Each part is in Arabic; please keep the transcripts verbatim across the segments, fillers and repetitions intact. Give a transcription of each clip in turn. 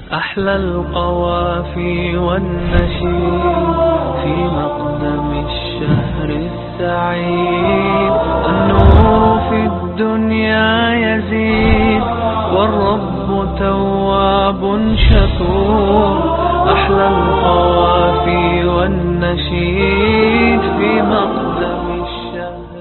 أحلى القوافي والنشيد في مقدم الشهر السعيد. النور في الدنيا يزيد والرب تواب شكور. أحلى القوافي والنشيد في مقدم الشهر.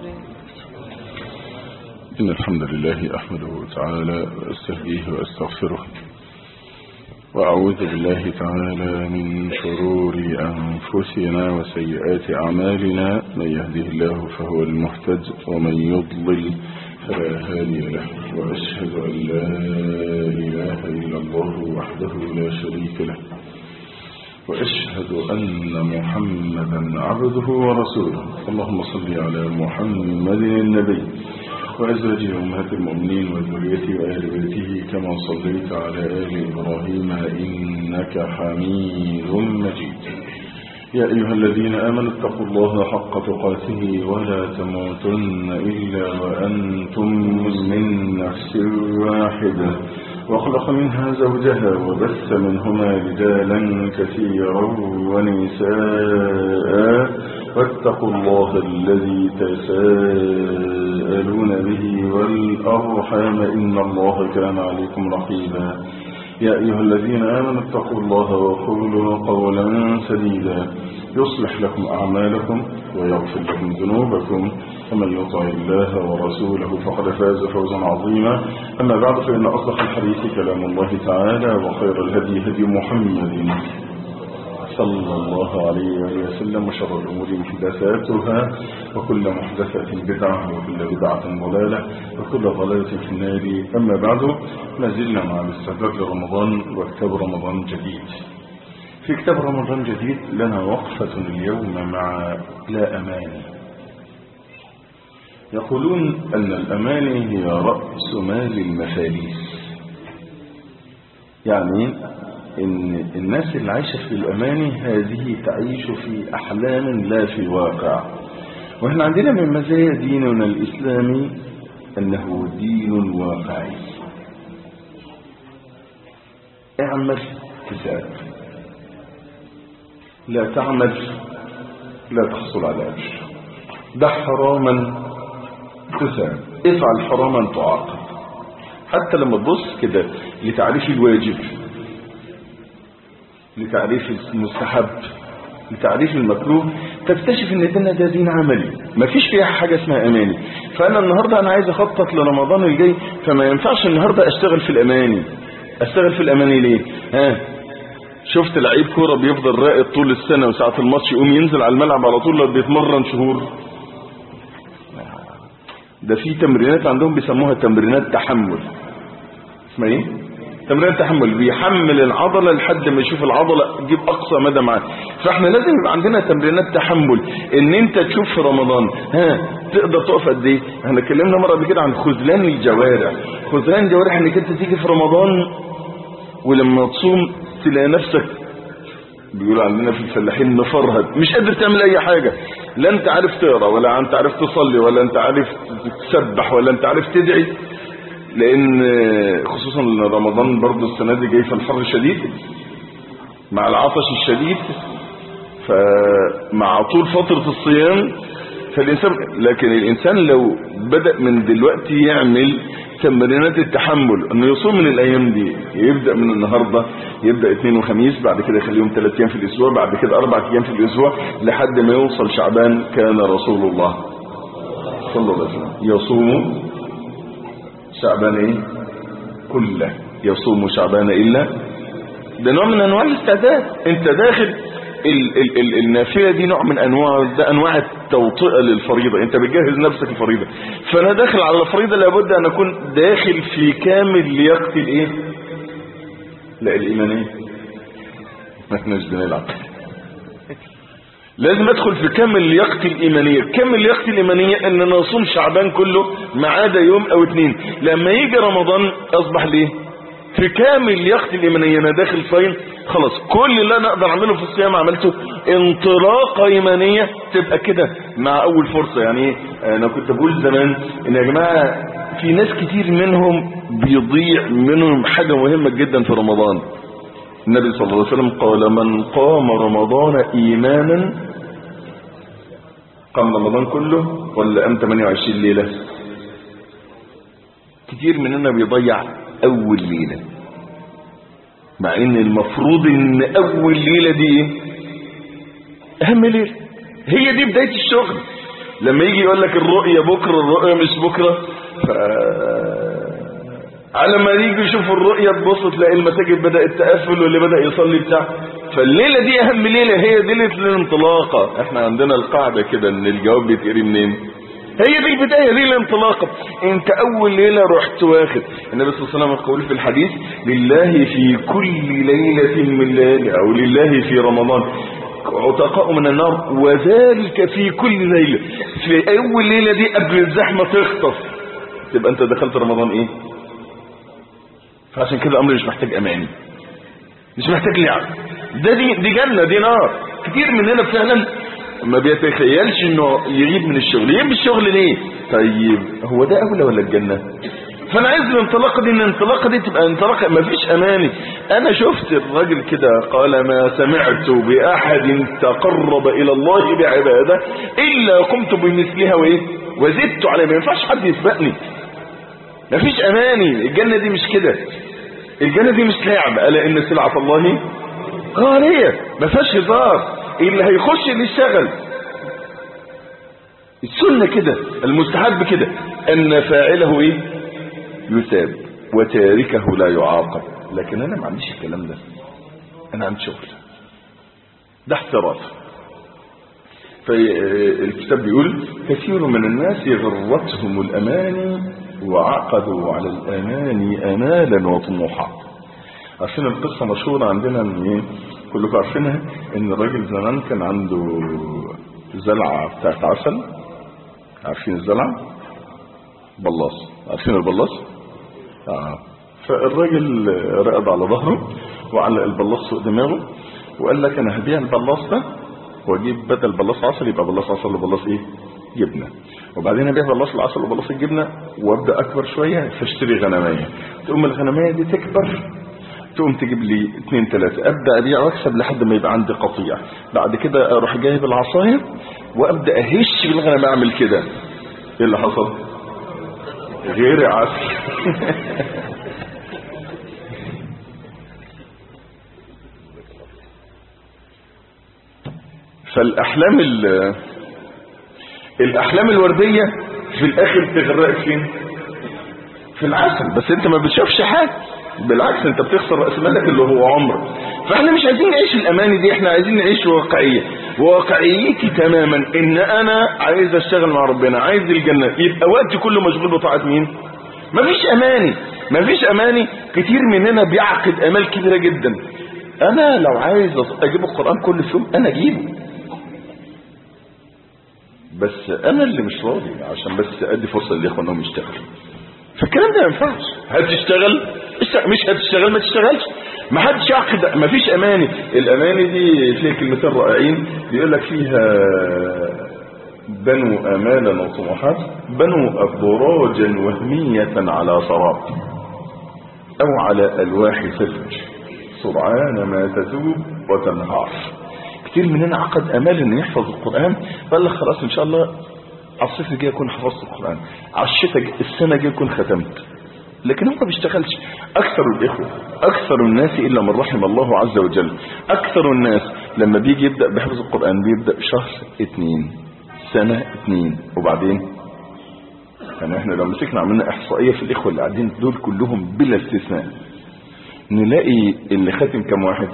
إن الحمد لله أحمده تعالى وأستهديه وأستغفره، وأعوذ بالله تعالى من شرور أنفسنا وسيئات أعمالنا. من يهده الله فهو المهتد ومن يضلل فلا هادي له. وأشهد أن لا إله إلا الله وحده لا شريك له، وأشهد أن محمدا عبده ورسوله. اللهم صل على محمد النبي وأزواجه أمهات المؤمنين وذريته وآل بيته كما صليت على آل إبراهيم إنك حميد مجيد. يا أيها الذين آمنوا اتقوا الله حق تقاته ولا تموتن إلا وأنتم مسلمون. نفس واحدة وخلق منها زوجها وبث منهما رجالا كثيرا ونساء، واتقوا الله الذي تساءلون به والأرحام إن الله كان عليكم رقيبا. يا أيها الذين آمنوا اتقوا الله وقولوا قولا سديدا يصلح لكم أعمالكم ويغفر لكم ذنوبكم، ومن يطع الله ورسوله فقد فاز فوزا عظيما. أما بعد، فإن أصدق الحديث كلام الله تعالى، وخير الهدي هدي محمد صلى الله عليه وسلم، وشر الأمور محدثاتها، وكل محدثة بدعة، وكل بدعة ضلالة، وكل ضلالة في النار. أما بعد، ما زلنا مع الاستعداد لرمضان وكتاب رمضان جديد. في كتاب رمضان جديد لنا وقفة اليوم مع لا أماني. يقولون أن الأماني هي رأس مال المفاليس، يعني إن الناس اللي عايشة في الأماني هذه تعيش في أحلام لا في واقع. وإحنا عندنا من مزايا ديننا الإسلامي أنه دين واقعي. اعمل تساب، لا تعمل لا تحصل على أجر. ده حراما تساب، افعل حراما تعاقب. حتى لما تبص كده لتعريف الواجب، لتعريف المستحب، لتعريف المكروه، تكتشف ان ديننا ده دين عملي، مفيش فيها حاجة اسمها اماني. فانا النهاردة انا عايز اخطط لرمضان الجاي، فما ينفعش النهاردة اشتغل في الاماني. اشتغل في الاماني ليه؟ ها شفت لعيب كورة بيفضل راقد طول السنة وساعة الماتش يقوم ينزل على الملعب على طول، بيتمرن شهور. ده في تمرينات عندهم بيسموها تمرينات تحمل. اسمها ايه؟ تمرين تحمل، بيحمل العضلة لحد ما يشوف العضلة تجيب أقصى مدى معاه. فاحنا لازم يبقى عندنا تمرينات تحمل، ان انت تشوف في رمضان ها تقدر تقف قد ايه. احنا اتكلمنا مرة قبل كده عن خذلان الجوارح. خذلان الجوارح انك انت تيجي في رمضان ولما تصوم تلاقي نفسك، بيقولوا عندنا في الفلاحين مفرهد، مش قادر تعمل اي حاجة. لا انت عارف تقرأ، ولا انت عارف تصلي، ولا انت عارف تسبح، ولا انت عارف تدعي. لان خصوصا رمضان برضو السنة دي جاي في الحر الشديد مع العطش الشديد، فمع طول فترة الصيام. فالإنسان لكن الإنسان لو بدأ من دلوقتي يعمل تمرينات التحمل، انه يصوم من الايام دي، يبدأ من النهاردة، يبدأ اثنين وخميس، بعد كده يخليهم ثلاث ايام في الاسبوع، بعد كده اربع ايام في الاسبوع، لحد ما يوصل شعبان. كان رسول الله صلى الله عليه وسلم يصوم شعبان ايه كله، يصوم شعبان الا. ده نوع من انواع الاستعداد. انت داخل ال ال ال النافله دي نوع من انواع، ده انواع التوطئه للفريضه. انت بتجهز نفسك الفريضه. فانا داخل على الفريضه، لابد ان اكون داخل في كامل لياقتي الايه؟ لا الايمانيه. ما احناش بنلعب. لازم ادخل في كامل لياقتي الايمانيه. كامل لياقتي الايمانيه ان انا اصوم شعبان كله ما عدا يوم او اتنين. لما يجي رمضان اصبح ليه في كامل لياقتي الايمانيه، انا داخل صايم خلاص. كل اللي انا اقدر اعمله في الصيام عملته. انطلاقه ايمانيه تبقى كده مع اول فرصه. يعني انا كنت بقول زمان ان يا جماعه في ناس كتير منهم بيضيع منهم حاجه مهمه جدا في رمضان. النبي صلى الله عليه وسلم قال من قام رمضان ايمانا، قام رمضان كله ولا قام ثمانية وعشرين ليلة؟ كتير مننا بيضيع اول ليلة، مع ان المفروض ان اول ليلة دي اهم ليلة، هي دي بداية الشغل. لما يجي يقول لك الرؤية بكرة، الرؤية مش بكرة، ف... على ما يجي يشوف الرؤية تبص تلاقي المساجد بدأت تقفل واللي بدأ يصلي بتاع. فالليلة دي اهم ليلة، هي دي ليلة الانطلاقة. احنا عندنا القاعدة كده ان الجواب بيتقري منين؟ هي دي البداية، دي الانطلاقة. انت اول ليلة رحت واخد. النبي صلى الله عليه وسلم يقول في الحديث لله في كل ليلة من ليالي، او لله في رمضان عتقاء من النار، وذلك في كل ليلة. في اول ليلة دي قبل الزحمة تخطف تبقى انت دخلت رمضان ايه؟ فعشان كده الامر مش محتاج اماني، مش محتاج لعب، ده دي, دي جنة دي نار. كتير مننا فعلا ما بيتخيلش انه يغيب من الشغل. يغيب من الشغل ليه؟ طيب هو ده اولى ولا الجنة؟ فانا عايز الانطلاقه دي، ان الانطلاقه دي تبقى انطلاقه ما فيش اماني. انا شفت الراجل كده قال ما سمعت باحد تقرب الى الله بعباده الا قمت بمثلها وايه وزدت عليه. ما ينفعش حد يسبقني، ما فيش اماني. الجنه دي مش كده، الجنه دي مش لعب. الا ان سلعه الله غاليه، ما فيهاش هزار. اللي هيخش اللي يشتغل. السنه كده، المستحب كده، ان فاعله ايه يثاب وتاركه لا يعاقب. لكن انا ما عنديش الكلام ده، انا عندي شغل، ده احتراف. فالكتاب بيقول كثير من الناس غرتهم الاماني وعقدوا على الاماني امالا وطموحات. عارفين القصه مشهوره عندنا ان ايه، كلكم عارفينها، ان الراجل زمان كان عنده زلعه بتاعت عسل. عارفين الزلعه؟ بلاص، عارفين البلاص؟ آه. فالراجل رقد على ظهره وعلق البلاص فوق دماغه وقال لك انا هبيع البلاص ده واجيب بدل بلاص عسل يبقى بلاص عسل وبلاص ايه جبنه، وبعدين ابيع بلاص العسل وبلاص الجبنه وابدا اكبر شويه فاشتري غنمايه. تقوم الغنمايه دي تكبر، تقوم تجيب لي اثنين ثلاثه، ابدا ابيع واكسب لحد ما يبقى عندي قطيع. بعد كده اروح جايب العصايه وابدا اهش بالغنم. اعمل كده، ايه اللي حصل؟ غير عسل. فالاحلام الاحلام الورديه في الاخر تغرقك فين؟ في العسل. بس انت ما بتشوفش حاجه، بالعكس انت بتخسر راس مالك اللي هو عمرك. فاحنا مش عايزين نعيش الاماني دي، احنا عايزين نعيش واقعيه. واقعيتي تماما ان انا عايز اشتغل مع ربنا، عايز الجنه، يبقى وقتي كله مشغول بطاعه مين؟ مفيش اماني، مفيش اماني. كتير مننا بيعقد امال كبيره جدا. انا لو عايز اجيب القران كل يوم انا اجيبه، بس انا اللي مش راضي عشان بس ادي فرصه للاخوه انهم يشتغلوا. فالكلام ده ما ينفعش. هتشتغل مش هتشتغل ما تشتغلش. ما حدش يعقد، ما فيش اماني. الاماني دي فيها كلمتين رائعين بيقول لك فيها بنوا امالا وطموحات، بنوا ابراجا وهميه على سراب او على الواح ثلج سرعان ما تذوب وتنهار. كتير مننا عقد امال انه يحفظ القران، قال لك خلاص ان شاء الله على الصيف الجاي اكون حفظت القران، على الشتاء السنه الجايه اكون ختمت. لكن هو ما بيشتغلش. اكثر الاخوه، اكثر الناس الا من رحم الله عز وجل، اكثر الناس لما بيجي يبدا بحفظ القران بيبدا شهر اتنين، سنه اتنين، وبعدين يعني احنا لو مسكنا عملنا احصائيه في الاخوه اللي قاعدين دول كلهم بلا استثناء، نلاقي اللي ختم كم واحد؟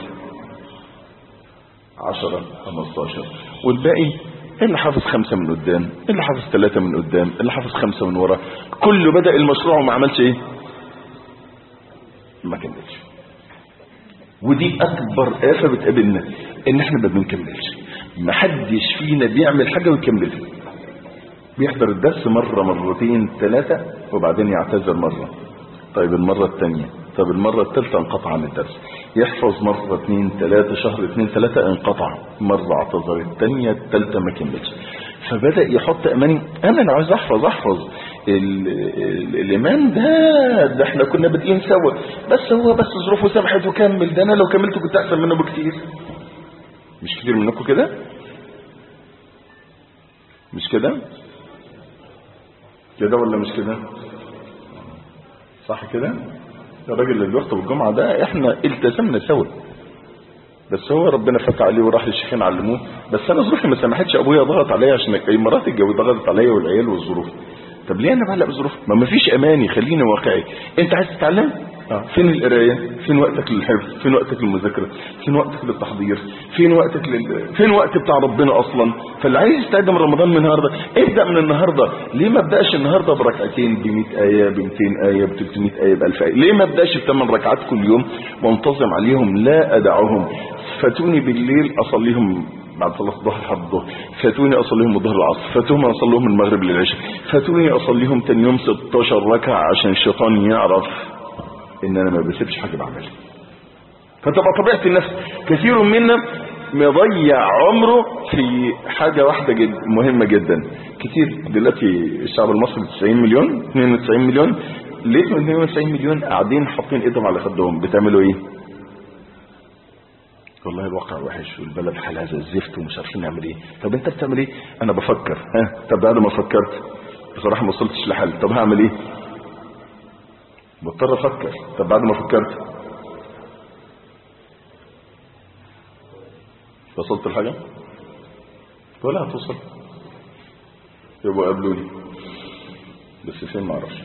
عشرة خمستاشر، والباقي اللي حافظ خمسة من قدام، اللي حافظ ثلاثة من قدام، اللي حافظ خمسة من ورا. كله بدأ المشروع وما عملش ايه؟ ما كملش. ودي اكبر آفة بتقابلنا، ان احنا ما بنكملش. ما حدش فينا بيعمل حاجة ويكملها. بيحضر الدرس مرة مرتين ثلاثة وبعدين يعتذر مرة، طيب المرة الثانية، طب المرة الثالثة انقطع عن الدرس. يحفظ مرة اثنين ثلاثة، شهر اثنين ثلاثة انقطع، مرة اعتذر، الثانية الثالثة ما كملش. فبدأ يحط اماني، انا لو عايز احفظ احفظ. ال ال الإيمان ده ده احنا كنا بادئين سوا، بس هو بس ظروفه سمحت وكمل. ده أنا لو كملت كنت أحسن منه بكتير. مش كتير منكم كده؟ مش كده؟ كده ولا مش كده؟ صح كده؟ الراجل اللي بيخطب الجمعة ده احنا التزمنا سوا، بس هو ربنا فتح عليه وراح للشيخين علموه. بس انا ظروفي ما سمحتش، ابويا ضغط عليا عشان مراتي الجو ضغطت عليا والعيال والظروف. طب ليه انا بعلق بظروف؟ ما مفيش اماني، خليني واقعي. انت عايز تتعلم؟ اه فين القرايه؟ فين وقتك للحفظ؟ فين وقتك للمذاكره؟ فين وقتك للتحضير؟ فين وقتك لل... فين وقت بتاع ربنا اصلا؟ فاللي عايز يستعد من رمضان من النهارده ابدا من النهارده. ليه ما ابداش النهارده بركعتين ب مئة ايه ب مئتين ايه ب ثلاثمئة ايه ب ألف ايه؟ ليه ما ابداش بثمان ركعات كل يوم وانتظم عليهم لا ادعهم؟ فاتوني بالليل اصليهم بعد صلاة الظهر لحد الظهر، فاتوني اصليهم الظهر العصر، فاتوني اصليهم المغرب للعشاء، فاتوني اصليهم تاني يوم ستاشر ركعه عشان الشيطان يعرف ان انا ما بسيبش حاجه بعملها. فتبقى طبيعه النفس. كثير منا مضيع عمره في حاجه واحده جد مهمه جدا. كتير دلوقتي الشعب المصري تسعين مليون اثنين وتسعين مليون، ليه اثنين وتسعين مليون قاعدين حاطين ايدهم على خدهم؟ بتعملوا ايه؟ والله الواقع وحش والبلد حالها زي الزفت ومش عارفين نعمل ايه. طب انت بتعمل ايه؟ انا بفكر. ها طب بعد ما فكرت بصراحه ما وصلتش لحل، طب هعمل ايه؟ بضطر افكر. طب بعد ما فكرت وصلت لحاجه ولا هتوصل؟ يبقوا قابلوني بس فين ما اعرفش.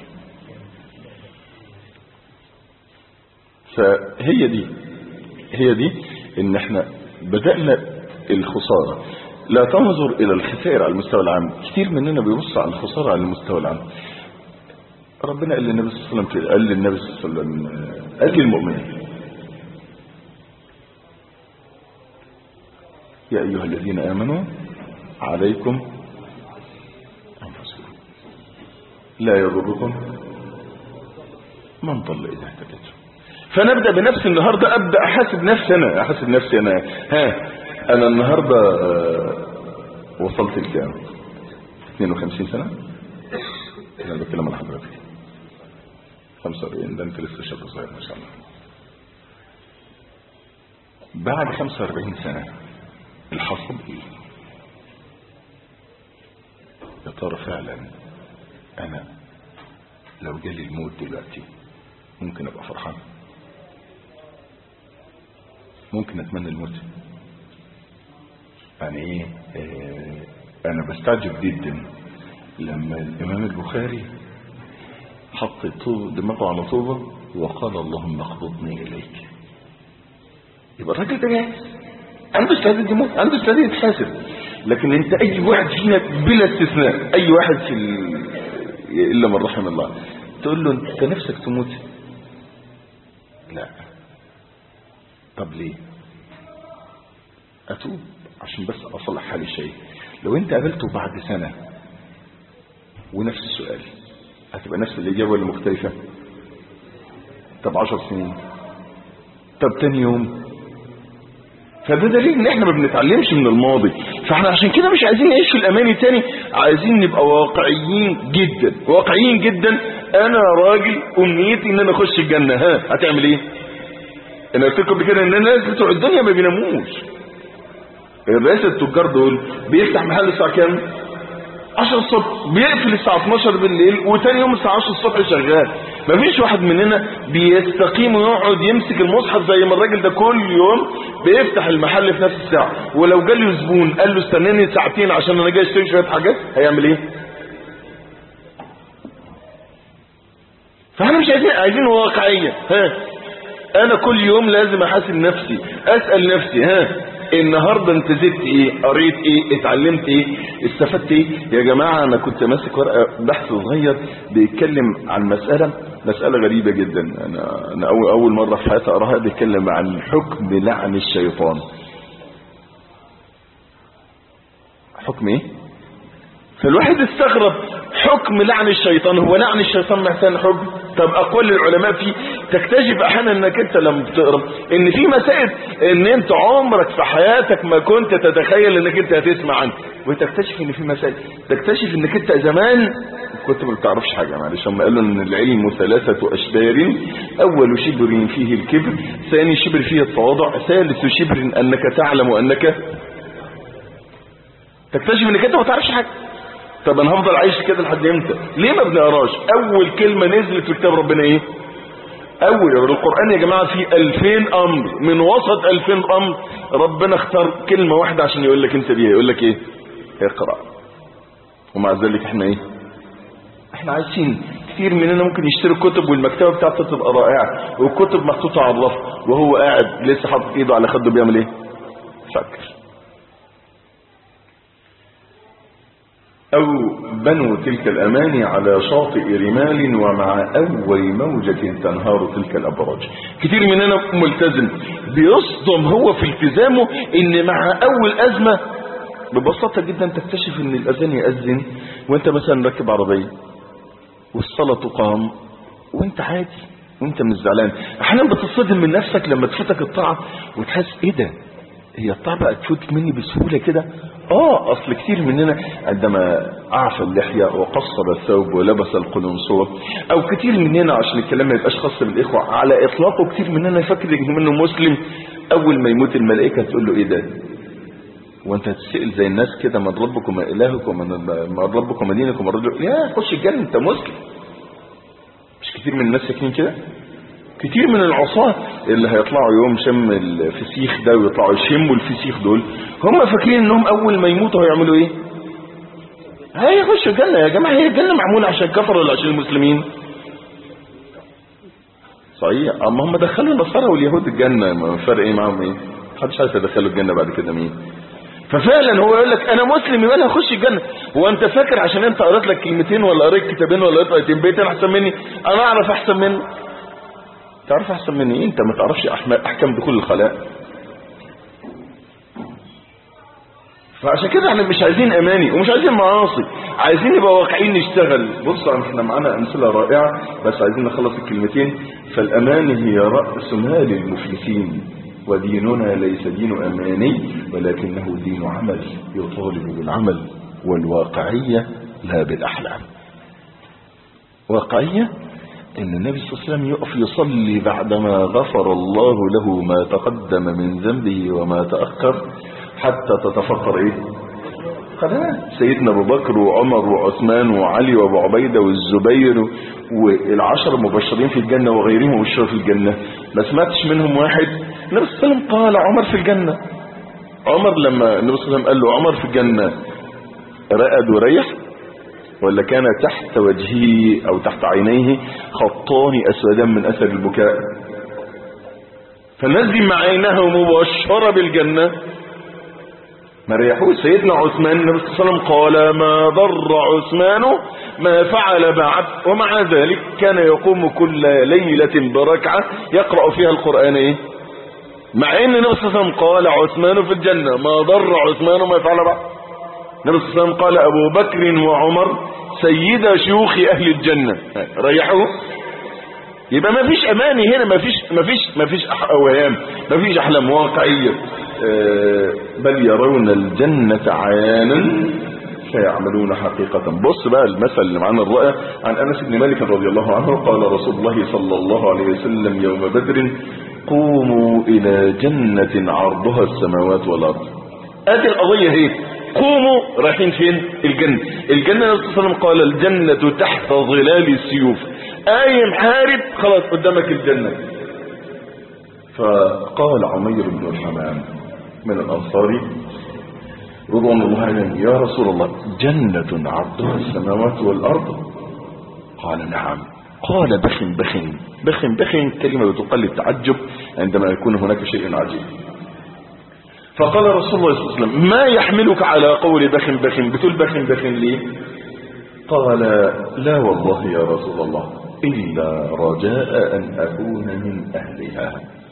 فهي دي هي دي ان احنا بدأنا الخسارة. لا تنظر الى الخسائر على المستوى العام. كتير مننا بيبص على الخسارة على المستوى العام. ربنا قال للنبي صلى الله عليه وسلم قال للنبي صلى الله عليه وسلم قال للمؤمنين يا ايها الذين امنوا عليكم انفسكم لا يضركم من ضل اذا اهتديتم. فنبدأ بنفسي النهاردة، أبدأ أحاسب نفسي أنا أحاسب نفسي أنا ها أنا النهاردة وصلت لكام؟ اثنين وخمسين سنة. أنا بتكلم عن حضرتك خمسة وأربعين. ده أنت لسه شاب صغير ما شاء الله. بعد خمسة وأربعين سنة الحصل إيه؟ يا ترى فعلا أنا لو جالي الموت دلوقتي ممكن أبقى فرحان؟ ممكن اتمنى الموت؟ يعني ايه؟ اه انا بستعجب جدا لما الامام البخاري حط دماغه على طوبه وقال اللهم اقبضني اليك. يبقى الراجل ده جاهز، عنده استعداد يموت، عنده استعداد يتحاسب. لكن انت اي واحد فينا بلا استثناء، اي واحد في ال... الا من رحم الله، تقول له انت نفسك تموت؟ لا. طب ليه؟ اتوب عشان بس اصلح حالي شيء. لو انت قابلته بعد سنة ونفس السؤال هتبقى نفس الاجابة ولا مختلفة؟ طب عشر سنين؟ طب تاني يوم؟ فده دليل ان احنا ما بنتعلمش من الماضي. فاحنا عشان كده مش عايزين نعيش في الاماني تاني، عايزين نبقى واقعيين جدا واقعيين جدا. انا راجل امنيتي ان انا اخش الجنة، ها هتعمل ايه؟ انا قلت لكم بكده ان الناس بتوع الدنيا ما بيناموش. الرئيس التجار دول بيفتح محل الساعه كام؟ عشرة الصبح، بيقفل الساعه اتناشر بالليل، وتاني يوم الساعه عشرة الصبح شغال. مفيش واحد مننا بيستقيم ويقعد يمسك المصحف زي ما الراجل ده كل يوم بيفتح المحل في نفس الساعه. ولو جاله زبون قال له استناني ساعتين عشان انا جاي اشتري شويه حاجات، هيعمل ايه؟ فاحنا مش عايزين عايزين واقعيه. ها انا كل يوم لازم احاسب نفسي، اسال نفسي ها النهارده انت زدت ايه؟ قريت ايه؟ اتعلمت ايه؟ استفدت ايه؟ يا جماعه انا كنت ماسك ورقه بحث صغير بيتكلم عن مساله مساله غريبه جدا. انا انا اول اول مره في حياتي اقراها. بيتكلم عن حكم لعن الشيطان. حكم ايه؟ فالواحد استغرب، حكم لعن الشيطان. هو لعن الشيطان محتاج حكم؟ طب اقوال العلماء فيه تكتشف احيانا انك انت لما تقرا ان في مسائل ان انت عمرك في حياتك ما كنت تتخيل انك انت هتسمع عنها، وتكتشف ان في مسائل تكتشف انك انت زمان كنت ما بتعرفش حاجة معلش. هم قالوا ان العلم ثلاثة اشبار، اول شبر فيه الكبر، ثاني شبر فيه التواضع، ثالث شبر انك تعلم انك تكتشف انك انت ما تعرفش حاجة. طب انا هفضل عايش كده لحد امتى؟ ليه ما بنقراش؟ اول كلمة نزلت في كتاب ربنا ايه؟ اول القرآن يا جماعة فيه الفين امر، من وسط الفين امر ربنا اختار كلمة واحدة عشان يقول لك انت بيها، يقول لك ايه؟ اقرأ. ومع ذلك احنا ايه؟ احنا عايشين. كتير مننا ممكن يشتري كتب والمكتبة بتاعته تبقى رائعة والكتب محطوطة على الرف وهو قاعد لسه حاطط ايده على خده بيعمل ايه؟ فكر. او بنوا تلك الاماني على شاطئ رمال ومع اول موجة تنهار تلك الابراج. كتير مننا ملتزم بيصدم هو في التزامه ان مع اول ازمة ببساطة جدا تكتشف ان الاذان يأذن وانت مثلا راكب عربية والصلاة تقام وانت عادي وانت مش زعلان. احيانا بتصدم من نفسك لما تفوتك الطاعة وتحس ايه ده، هي الطاعة بقى تفوت مني بسهولة كده. اه اصل كتير مننا عندما اعفى اللحية وقصر الثوب ولبس القلنسوة، او كتير مننا عشان الكلام ما يبقاش خاص بالاخوة على اطلاقه، كتير مننا يفكر انه مسلم، اول ما يموت الملائكة تقول له ايه ده، وانت هتسأل زي الناس كده من ربكم الهكم من ربكم دينكم الرجل، يا خش الجنة انت مسلم. مش كتير من الناس ساكنين كده؟ كتير من العصاة اللي هيطلعوا يوم شم الفسيخ ده ويطلعوا يشموا الفسيخ دول، هم فاكرين انهم اول ما يموتوا هيعملوا ايه؟ هيخشوا الجنة. يا جماعة هي الجنة معمولة عشان الكفر ولا عشان المسلمين؟ صحيح. اما هم دخلوا النصارى واليهود الجنة، ما فرق ايه معهم ايه؟ محدش عايز يدخلوا الجنة بعد كده مين؟ ففعلا هو يقول لك انا مسلم يبقى انا هخش الجنة. هو انت فاكر عشان انت قريت لك كلمتين ولا قريت كتابين ولا قريت ايتين بيت انا احسن مني؟ انا اعرف احسن منه. تعرف احسن مني؟ انت ما تعرفش احكام دخول الخلاء. فعشان كده احنا مش عايزين اماني ومش عايزين معاصي، عايزين نبقى واقعين نشتغل. بص احنا معانا امثله رائعه بس عايزين نخلص الكلمتين. فالاماني هي راس مال المفلسين، وديننا ليس دين اماني ولكنه دين عمل يطالب بالعمل والواقعيه لا بالاحلام. واقعيه ان النبي صلى الله عليه وسلم يقف يصلي بعدما غفر الله له ما تقدم من ذنبه وما تأخر حتى تتفطر ايه؟ خلاص سيدنا ابو بكر وعمر وعثمان وعلي وابو عبيدة والزبير والعشر المبشرين في الجنة وغيرهم مبشرين في الجنة، ما سمعتش منهم واحد النبي صلى الله عليه وسلم قال عمر في الجنة. عمر لما النبي صلى الله عليه وسلم قال له عمر في الجنة رقد وريح، ولا كان تحت وجهه او تحت عينيه خطان اسودان من اثر البكاء؟ فالناس دي مع عينها مبشرة بالجنة ما ريحوش. سيدنا عثمان النبي صلى الله عليه وسلم قال ما ضر عثمان ما فعل بعد، ومع ذلك كان يقوم كل ليلة بركعة يقرأ فيها القرآن ايه؟ مع ان النبي صلى الله عليه وسلم قال عثمان في الجنة ما ضر عثمان ما فعل بعد. النبي صلى الله عليه وسلم قال ابو بكر وعمر سيدا شيوخ اهل الجنة، ريحوا. يبقى ما فيش اماني هنا، ما فيش ما فيش ما فيش اوهام، ما فيش احلام واقعيه. أه بل يرون الجنه عيانا فيعملون حقيقه. بص بقى المثل اللي معانا الرائع عن انس بن مالك رضي الله عنه قال رسول الله صلى الله عليه وسلم يوم بدر قوموا الى جنه عرضها السماوات والارض. ادي القضيه اهي، قوموا رايحين فين؟ الجنه. الجنه النبي صلى الله عليه وسلم قال الجنه تحت ظلال السيوف. اي محارب خلاص قدامك الجنة. فقال عمير بن الحمام من الانصار رضوان الله عليه يا رسول الله جنة عرضها السماوات والارض؟ قال نعم. قال بخن بخن بخن بخن كلمة بتقل التعجب عندما يكون هناك شيء عجيب. فقال رسول الله صلى الله عليه وسلم ما يحملك على قول بخن بخن؟ بتقول بخن بخن ليه؟ قال لا والله يا رسول الله إلا رجاء أن أكون من أهلها.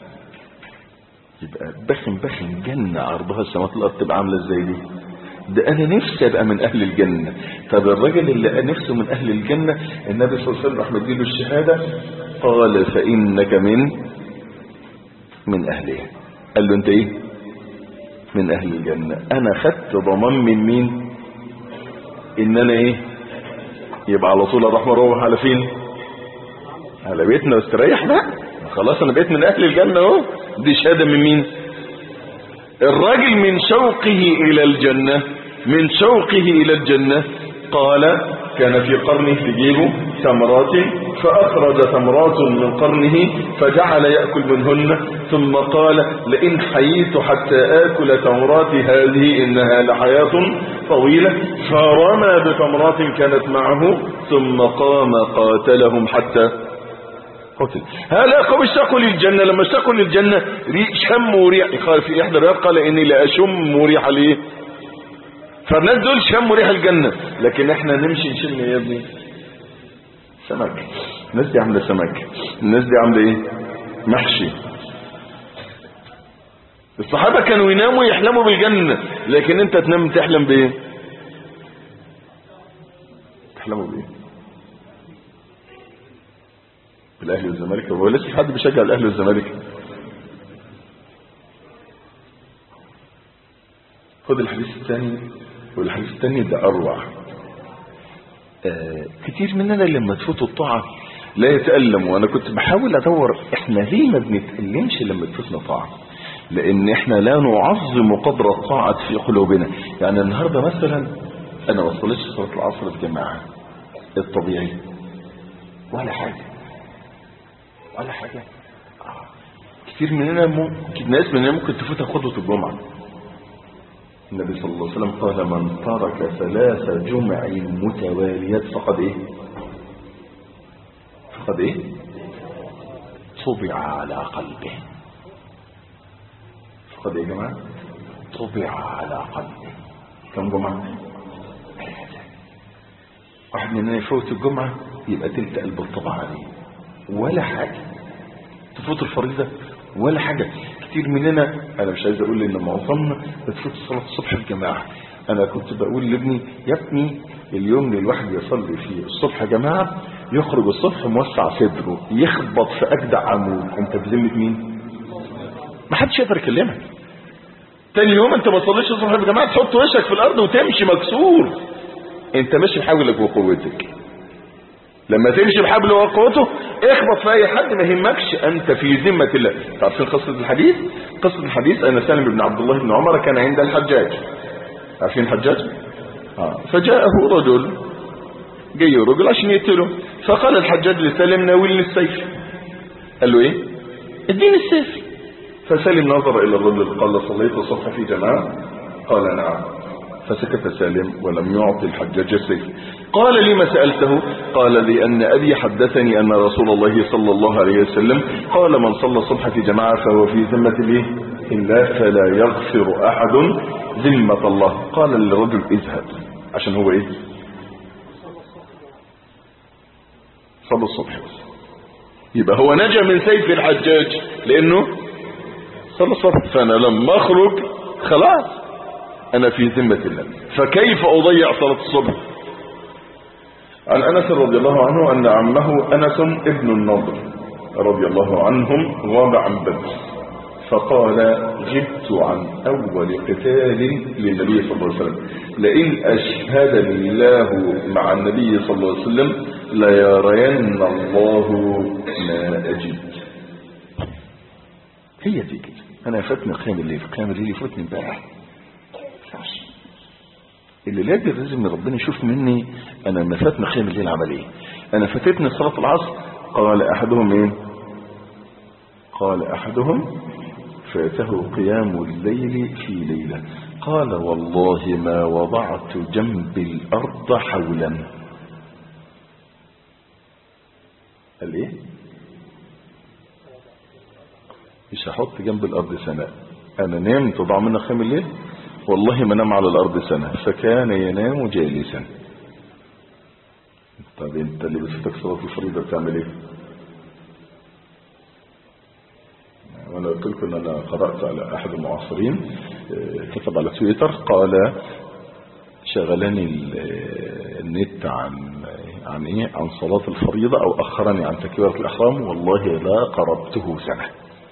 يبقى بخن بخن جنة عرضها السماوات والأرض تبقى عاملة ازاي دي؟ ده أنا نفسي أبقى من أهل الجنة. طب الرجل اللي لقى نفسه من أهل الجنة النبي صلى الله عليه وسلم راح مديله الشهادة قال فإنك من من أهلها. قال له أنت إيه؟ من أهل الجنة. أنا خدت ضمان من مين؟ إن أنا إيه؟ يبقى على طول اروح مروح على فين؟ على بيتنا واستريح بقى، خلاص انا بقيت من اهل الجنة اهو. دي شهادة من مين؟ الراجل من شوقه الى الجنة، من شوقه الى الجنة قال كان في قرنه في جيبه تمرات فأخرج تمرات من قرنه فجعل يأكل منهن، ثم قال لئن حييت حتى آكل تمرات هذه إنها لحياة طويلة، فرمى بتمرات كانت معه ثم قام قاتلهم حتى قتل. هؤلاء قوم اشتاقوا للجنة، لما اشتاقوا للجنة شموا ريح، في إحدى الروايات قال إني لأشم ريح ليه، فالناس دول شموا ريح الجنة. لكن احنا نمشي نشم يا ابني سمك، الناس دي عامله سمك، الناس دي عامله ايه؟ محشي. الصحابة كانوا يناموا يحلموا بالجنة، لكن انت تنام تحلم بايه؟ تحلموا بايه؟ بالاهلي والزمالك. هو لسه حد بيشجع الاهلي والزمالك؟ خد الحديث الثاني، والحديث الثاني ده اروع. آه كتير مننا لما تفوتوا الطاعة لا يتألم، وانا كنت بحاول ادور احنا ليه ما بنتألمش لما تفوتنا طاعة، لان احنا لا نعظم قدر الطاعة في قلوبنا. يعني النهاردة مثلا انا ما وصلتش صلاة العصر في جماعة الطبيعي ولا حاجة ولا حاجة. آه. كتير مننا ممكن ناس مننا ممكن تفوتها خطوة الجمعة. النبي صلى الله عليه وسلم قال من ترك ثلاث جمع متواليات فقد ايه؟ فقد ايه؟ طبع على قلبه. فقد ايه يا جماعه؟ طبع على قلبه. كم جمعه؟ واحد مننا يفوت الجمعه يبقى تلت قلب الطبع عليه ولا حاجه. تفوت الفريضه ولا حاجة. كتير مننا، انا مش عايز اقول ان معظمنا بتفوت صلاة الصبح في جماعة. انا كنت بقول لابني يا ابني اليوم اللي الواحد يصلي فيه الصبح يا جماعة يخرج الصبح موسع صدره يخبط في اجدع عمود، انت بذمة مين؟ ما حدش يقدر يكلمك. تاني يوم انت ما تصليش الصبح في جماعة تحط وشك في الارض وتمشي مكسور. انت ماشي بحولك وقوتك، لما تمشي بحبل وقوته اخبط في اي حد ما يهمكش، انت في ذمة الله. عارفين قصة الحديث؟ قصة الحديث ان سالم بن عبد الله بن عمر كان عند الحجاج. عارفين الحجاج؟ آه. فجاءه رجل، جاي رجل عشان يقتله، فقال الحجاج لسالم ناولني السيف. قال له ايه؟ اديني السيف. فسالم نظر الى الرجل قال صليت الصبح في جماعة؟ قال نعم. فسكت سالم ولم يعطي الحجاج السيف. قال لما سألته؟ قال لأن أبي حدثني أن رسول الله صلى الله عليه وسلم قال من صلى الصبح في جماعة فهو في ذمة الله فلا يغفر أحد ذمة الله. قال للرجل اذهب، عشان هو ايه؟ صلى الصبح بس. يبقى هو نجا من سيف الحجاج لأنه صلى الصبح. فأنا لما أخرج خلاص أنا في ذمة الله، فكيف أضيع صلاة الصبح؟ عن أنس رضي الله عنه أن عمه أنس ابن النضر رضي الله عنهم غاب عن بدر، فقال غبت عن أول قتال للنبي صلى الله عليه وسلم، لئن أشهدني الله مع النبي صلى الله عليه وسلم ليرين الله ما أجد. هي دي كده. أنا فاتني قيام الليل، قيام الليل يفوتني امبارح. اللي لاجل لازم ربنا يشوف مني انا ما فاتني قيام الليل عمل ايه. انا فاتتني صلاة العصر، قال احدهم ايه؟ قال احدهم فاته قيام الليل في ليلة، قال والله ما وضعت جنب الارض حولا. قال ايه؟ مش هحط جنب الارض سنة. انا نمت وضع منها قيام الليل والله ما نام على الارض سنة، فكان ينام جالسا. طب انت اللي بتفتك صلاة الفريضة بتعمل ايه؟ وانا قلت لكم ان انا قرأت على احد المعاصرين كتب على تويتر قال شغلني النت عن عن ايه؟ عن صلاة الفريضة او اخرني عن تكبيرة الاحرام والله لا قربته سنة.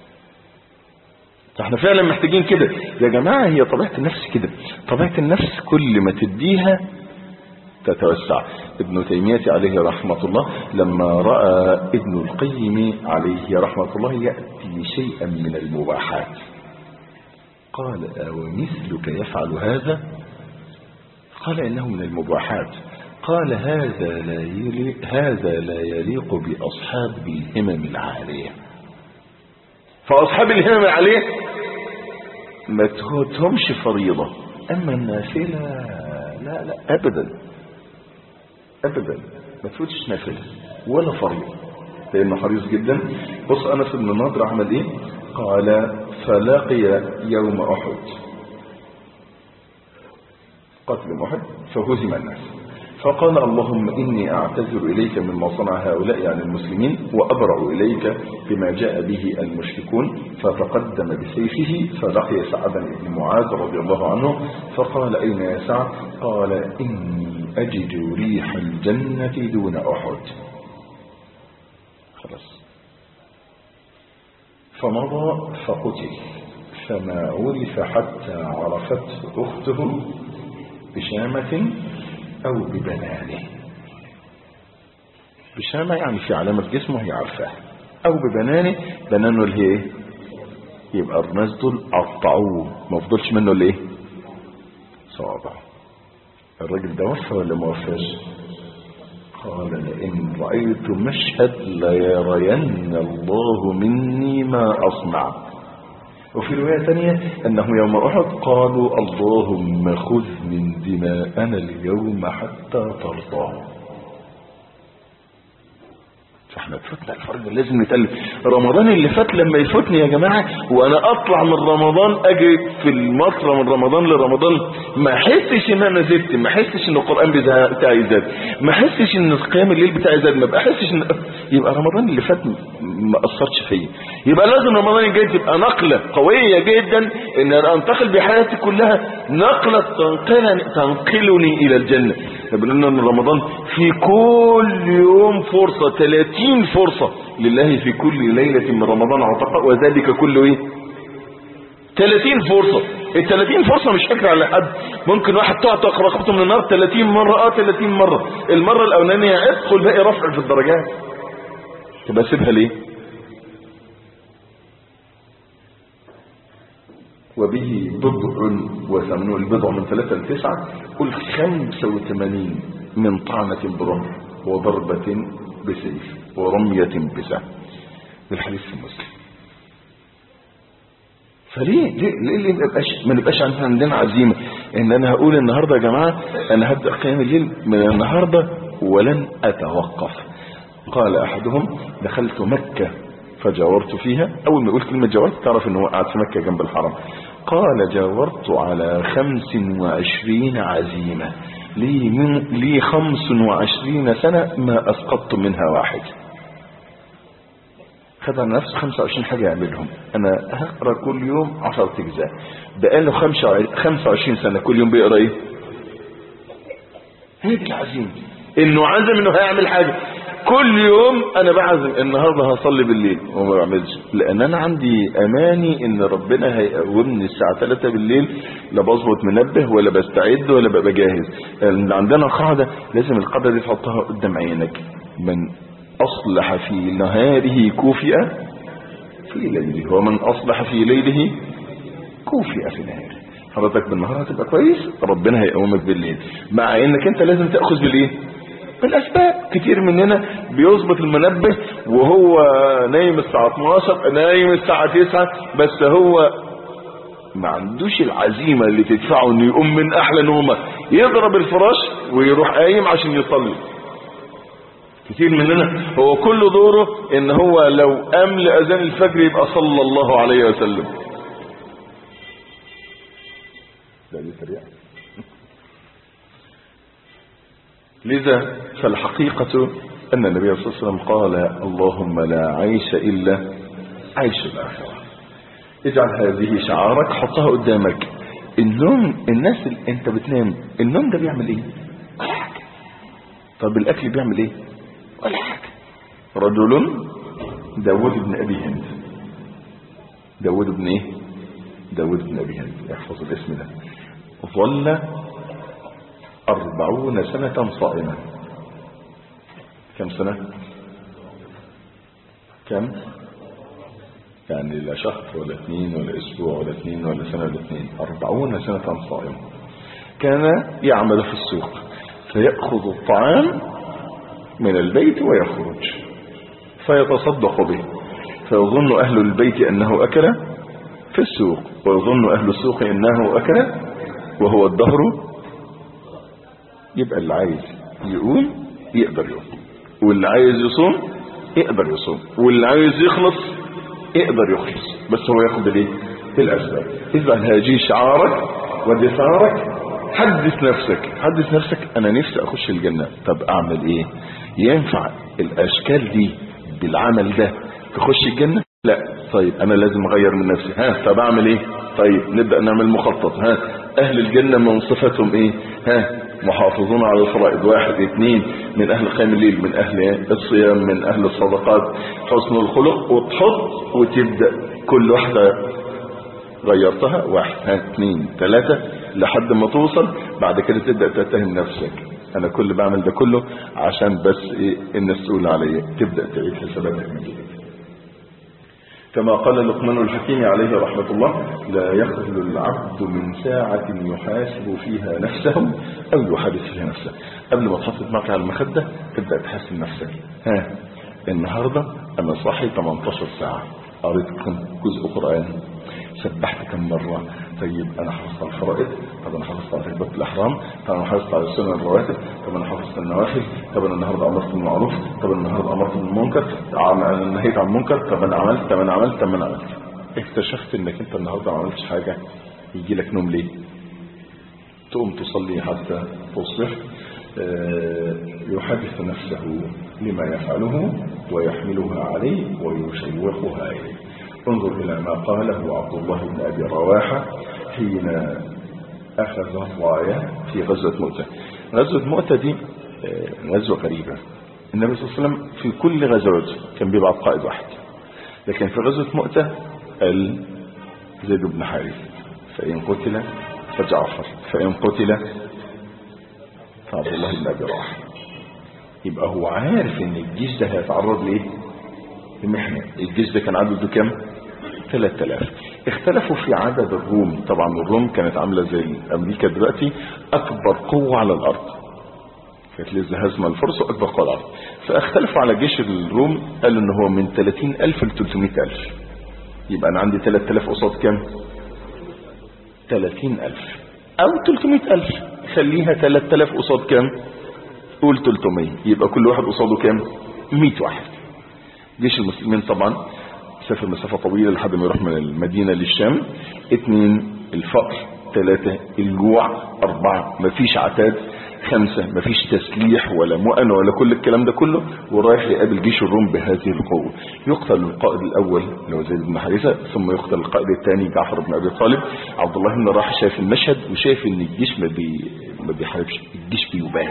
فاحنا فعلا محتاجين كده يا جماعة. هي طبيعة النفس كده، طبيعة النفس كل ما تديها تتوسع. ابن تيمية عليه رحمة الله لما رأى ابن القيم عليه رحمة الله يأتي شيئا من المباحات قال ومثلك يفعل هذا؟ قال إنه من المباحات. قال هذا لا يليق, هذا لا يليق بأصحاب الهمم العالية. فأصحاب الهمم العالية ما تهمش فريضة، أما النافلة لا لا أبدا أبدا ما تفوتش نافلة ولا فريضة، لأنه حريص جدا. بص أنس بن نضر عمل إيه؟ قال فلقي يوم أحد قتل أحد فهزم الناس فقال اللهم إني أعتذر إليك مما صنع هؤلاء يعني المسلمين وأبرأ إليك بما جاء به المشركون. فتقدم بسيفه فلقي سعد بن معاذ رضي الله عنه فقال أين يا سعد؟ قال إني أجد ريح الجنة دون أحد. خلاص فمضى فقتل فما عرف حتى عرفته أخته بشامة أو ببنانه. بشامة يعني في علامة جسمه هي عارفاه، أو ببنانه بنانه اللي هي ايه؟ يبقى الناس دول قطعوه ما فضلش منه اللي ايه؟ صوابع. الراجل ده وفى ولا ما وفاش؟ قال لئن رأيت مشهد ليرين الله مني ما أصنع. وفي رواية ثانية أنه يوم أحد قالوا اللهم خذ من دماءنا اليوم حتى ترضى. فاحنا تفوتنا الفرق لازم نتألف. رمضان اللي فات لما يفوتني يا جماعة وانا اطلع من رمضان اجي في المطرة من رمضان لرمضان ما احسش ان انا زدت، ما احسش ان القرآن بتاعي زاد، ما احسش ان قيام الليل بتاعي زاد، ما بحسش ان يبقى رمضان اللي فات ما اثرش فيا. يبقى لازم رمضان الجاي تبقى نقلة قوية جدا ان انا انتقل بحياتي كلها نقلة تنقلني, تنقلني الى الجنة. بنقول ان رمضان في كل يوم فرصة، ثلاثين فرصة لله في كل ليلة من رمضان عتق وذلك كله ايه؟ ثلاثين فرصة. ال ثلاثين فرصة مش فاكر على حد. ممكن واحد تعتق رقبته من النار ثلاثين مرة، اه ثلاثين مرة. المرة الاولانية ادخل باقي رفع في الدرجات، تبقى سيبها ليه؟ وبه بضع وثمانون، البضع من ثلاثة لتسعة، قل خمسة وثمانين من طعنة برمح وضربة بسيف ورمية بسهم. بالحديث في مسلم. فليه ليه ليه ما نبقاش ما نبقاش عندنا عزيمة ان انا هقول النهارده يا جماعة انا هبدأ قيام الليل من النهارده ولن اتوقف. قال احدهم دخلت مكة فجاورت فيها. اول ما يقول كلمة جاورت تعرف انه قاعد في مكة جنب الحرم. قال جاورت على خمس وعشرين عزيمة لي من لي خمس وعشرين سنة ما اسقطت منها واحد. خد على نفسه خمسة وعشرين حاجة يعملهم. انا هقرأ كل يوم عشرة اجزاء، بقاله خمسة وعشرين سنة كل يوم بيقرأ ايه؟ هي دي العزيمة، انه عزم انه هيعمل حاجة. كل يوم انا بعزم النهارده هصلي بالليل وما بعملش، لان انا عندي اماني ان ربنا هيقومني الساعه ثلاثة بالليل، لا بظبط منبه ولا بستعد ولا ببقى جاهز. عندنا قاعده لازم القاعده دي تحطها قدام عينك: من اصلح في نهاره كوفئ في ليله، ومن اصلح في ليله كوفئ في نهاره. حضرتك بالنهار هتبقى كويس، ربنا هيقومك بالليل، مع انك انت لازم تاخذ بالايه؟ بالاسباب. كتير مننا بيظبط المنبه وهو نايم الساعه اتناشر، نايم الساعه تسعة، بس هو ما عندوش العزيمه اللي تدفعه انه يقوم من احلى نومه يضرب الفراش ويروح قايم عشان يصلي. كتير مننا هو كل دوره ان هو لو قام لاذان الفجر يبقى صلى الله عليه وسلم. ده دي سريع. لذا فالحقيقة أن النبي صلى الله عليه وسلم قال: اللهم لا عيش إلا عيش الآخرة. اجعل هذه شعارك، حطها قدامك. النوم، الناس اللي انت بتنام النوم ده بيعمل ايه؟ ولا حاجة. طب الأكل بيعمل ايه؟ ولا حاجة. رجل داود بن أبي هند، داود بن ايه؟ داود بن أبي هند، يحفظ الاسم ده. ظل أربعون سنة صائما. كم سنة؟ كم؟ يعني لا شهر ولا اثنين ولا اسبوع ولا اثنين ولا سنة ولا اثنين، أربعون سنة صائما. كان يعمل في السوق فيأخذ الطعام من البيت ويخرج فيتصدق به، فيظن أهل البيت أنه أكل في السوق، ويظن أهل السوق أنه أكل وهو الدهر. يبقى اللي عايز يقوم يقدر يقوم، واللي عايز يصوم يقدر يصوم، واللي عايز يخلص يقدر يخلص، بس هو ياخد الايه؟ الاسباب. اجعل هذه شعارك ودثارك، حدث نفسك حدث نفسك انا نفسي اخش الجنة. طب اعمل ايه؟ ينفع الاشكال دي بالعمل ده تخش الجنة؟ لا. طيب انا لازم اغير من نفسي. ها طب اعمل ايه؟ طيب نبدأ نعمل مخطط. ها اهل الجنة من صفاتهم ايه؟ ها محافظون على الفرائض، واحد اثنين من اهل قيام الليل، من اهل الصيام، من اهل الصدقات، حسن الخلق، وتحط وتبدأ كل واحدة غيرتها واحد ها اثنين ثلاثة لحد ما توصل. بعد كده تبدأ تتهم نفسك انا كل بعمل ده كله عشان بس ايه؟ الناس تقول عليا. تبدأ تعيد حساباتك من جديد. كما قال لقمان الحكيم عليه رحمة الله: لا يخلو العبد من ساعة يحاسب فيها نفسه أو يحادث فيها نفسه. قبل ما تحط دماغك على المخدة تبدأ تحاسب نفسك. ها النهاردة أنا صاحي ثمانية عشر ساعة، قريت كم جزء قرآن، سبحت كم مرة، طيب أنا حافظت على الفرائض، طب أنا حافظت على تكبيرة الإحرام، طب أنا حافظت على السنن الرواتب، طب أنا حافظت النوافل، طب أنا النهاردة أمرت بالمعروف، طب أنا النهاردة أمرت بالمنكر، أنا نهيت عن المنكر، طب أنا عملت طب أنا عملت طب أنا عملت. اكتشفت إنك أنت النهاردة ما عملتش حاجة، يجي لك نوم ليه؟ تقوم تصلي حتى تصبح. أه يحدث نفسه لما يفعله ويحملها عليه ويشوقها إليه. انظر إلى ما قاله عبد الله بن أبي رواحة حين أخذ الراية في غزوة مؤتة. غزوة مؤتة دي غزوة غريبة. النبي صلى الله عليه وسلم في كل غزوة كان بيبعث قائد واحد، لكن في غزوة مؤتة قال زيد بن حارث، فإن قتل فجعفر، فإن قتل فعبد الله بن أبي رواحة. يبقى هو عارف ان الجيش ده هيتعرض ليه؟ لمحنة. الجيش ده كان عدده كام؟ ثلاثة آلاف. اختلفوا في عدد الروم. طبعا الروم كانت عاملة زي امريكا دلوقتي، اكبر قوة على الارض، كانت لسه هزمة الفرس واكبر قوة على الارض. فاختلفوا على جيش الروم، قالوا ان هو من ثلاثين ألف ل ثلاثمائة ألف. يبقى انا عندي ثلاثة آلاف قصاد كام؟ ثلاثين ألف او ثلاثمائة ألف. خليها ثلاثة آلاف قصاد كام؟ قول ثلاثمائة. يبقى كل واحد قصاده كام؟ مئة واحد. جيش المسلمين طبعا سافر مسافة طويلة لحد ما يروح من المدينة للشام. اثنين الفقر، ثلاثة الجوع، أربعة مفيش عتاد، خمسة مفيش تسليح ولا مؤن ولا كل الكلام ده كله، ورايح يقابل جيش الروم بهذه القوة. يقتل القائد الأول اللي هو زيد بن حارثة، ثم يقتل القائد الثاني جعفر بن أبي طالب. عبد الله بن رواحة شايف المشهد وشايف ان الجيش ما, بي... ما بيحاربش، الجيش بيباد.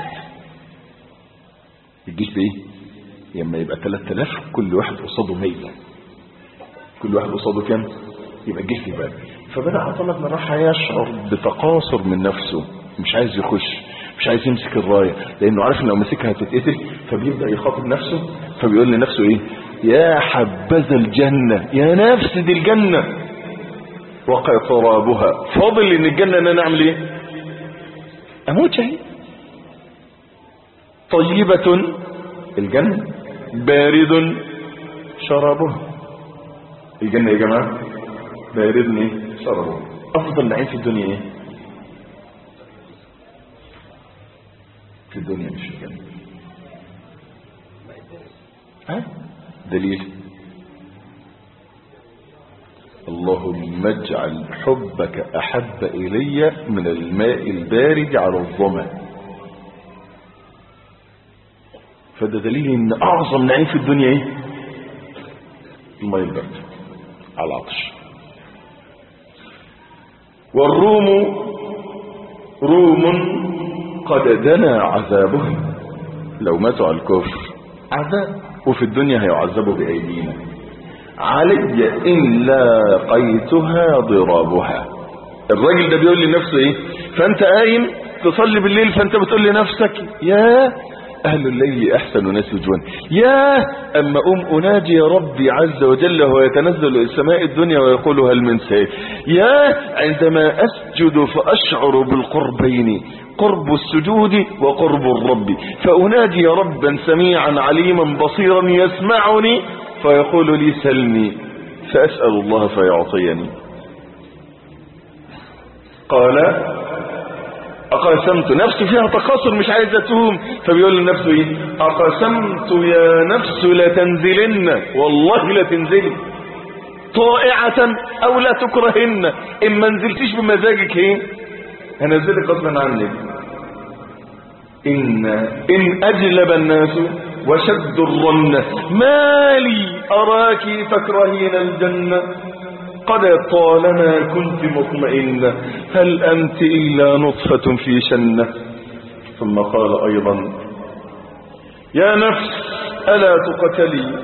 الجيش بايه؟ لما يبقى ثلاثة آلاف كل واحد قصاده مية، كل واحد قصاده كام؟ يبقى الجيش بيبان. فبدأ عبد الله بن رواحة يشعر بتقاصر من نفسه، مش عايز يخش، مش عايز يمسك الراية، لانه عارف ان لو مسكها هتتقتل. فبيبدأ يخاطب نفسه، فبيقول لنفسه ايه؟ يا حبذا الجنة، يا نفس دي الجنة وقع ترابها، فاضل ان الجنة ان انا اعمل ايه؟ اموت شهيد. طيبة الجنة، بارد شرابها. الجنة يا جماعة بارد ايه؟ شرابها. افضل نعيم في الدنيا ايه؟ في الدنيا مش في الجنة. ها دليل؟ اللهم اجعل حبك احب الي من الماء البارد على الظما. فده دليل ان اعظم نعيم في الدنيا ايه؟ الماء البارد على العطش. والروم روم قد دنا عذابه، لو ماتوا على الكفر عذاب، وفي الدنيا هيعذبوا بأيدينا. علي إن لاقيتها ضرابها. الراجل ده بيقول لنفسه ايه؟ فانت قايم تصلي بالليل فانت بتقول لنفسك يا أهل الليل أحسن ناس وجوان، يا أما أم أناجي ربي عز وجل وهو يتنزل السماء الدنيا ويقول هل من سائل، يا عندما أسجد فأشعر بالقربين، قرب السجود وقرب الرب، فأناجي ربا سميعا عليما بصيرا يسمعني فيقول لي سلني فأسأل الله فيعطيني. قال أقسمت، نفسه فيها تقاصر مش عايزة تقوم، فبيقول لنفسه ايه؟ أقسمت يا نفس لتنزلن، والله لتنزلي طائعة أو لا تكرهن، إن ما نزلتيش بمزاجك ايه هنزلك غصبا عنك. إن إن أجلب الناس وشد الظن ما لي أراك تكرهين الجنة، قد طالما كنت مطمئنة، هل أنت إلا نطفة في شنة. ثم قال أيضا يا نفس ألا تقتلي،